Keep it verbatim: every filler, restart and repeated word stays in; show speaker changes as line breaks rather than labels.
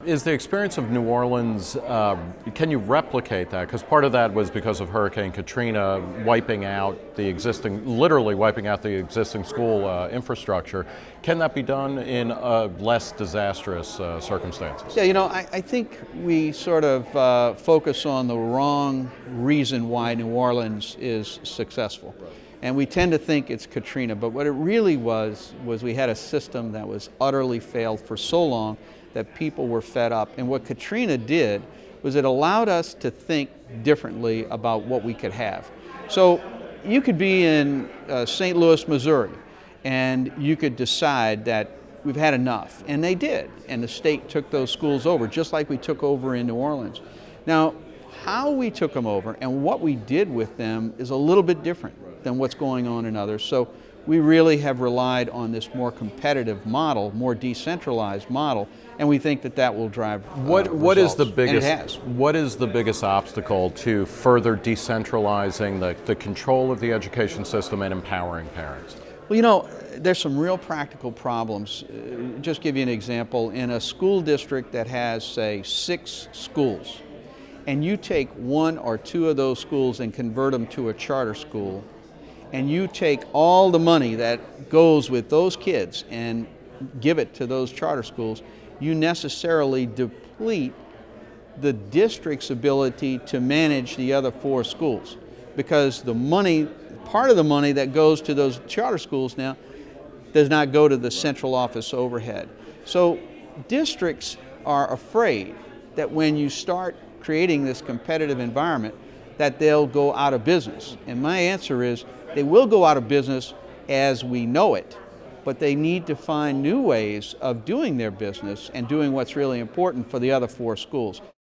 Is the experience of New Orleans, uh, can you replicate that? Because part of that was because of Hurricane Katrina wiping out the existing, literally wiping out the existing school uh, infrastructure. Can that be done in uh, less disastrous uh, circumstances?
Yeah, you know, I, I think we sort of uh, focus on the wrong reason why New Orleans is successful. And we tend to think it's Katrina, but what it really was, was we had a system that was utterly failed for so long that people were fed up. And what Katrina did was it allowed us to think differently about what we could have. So you could be in uh, Saint Louis, Missouri, and you could decide that we've had enough. And they did. And the state took those schools over, just like we took over in New Orleans. Now, how we took them over and what we did with them is a little bit different than what's going on in others. So we really have relied on this more competitive model, more decentralized model, and we think that that will drive uh,
what what is the
results.
biggest
And it has.
what is the biggest obstacle to further decentralizing the, the control of the education system and empowering parents?
Well, you know, there's some real practical problems. Uh, just give you an example. In a school district that has, say, six schools, and you take one or two of those schools and convert them to a charter school, and you take all the money that goes with those kids and give it to those charter schools, you necessarily deplete the district's ability to manage the other four schools, because the money, part of the money that goes to those charter schools now does not go to the central office overhead. So districts are afraid that when you start creating this competitive environment, that they'll go out of business. And my answer is, they will go out of business as we know it, but they need to find new ways of doing their business and doing what's really important for the other four schools.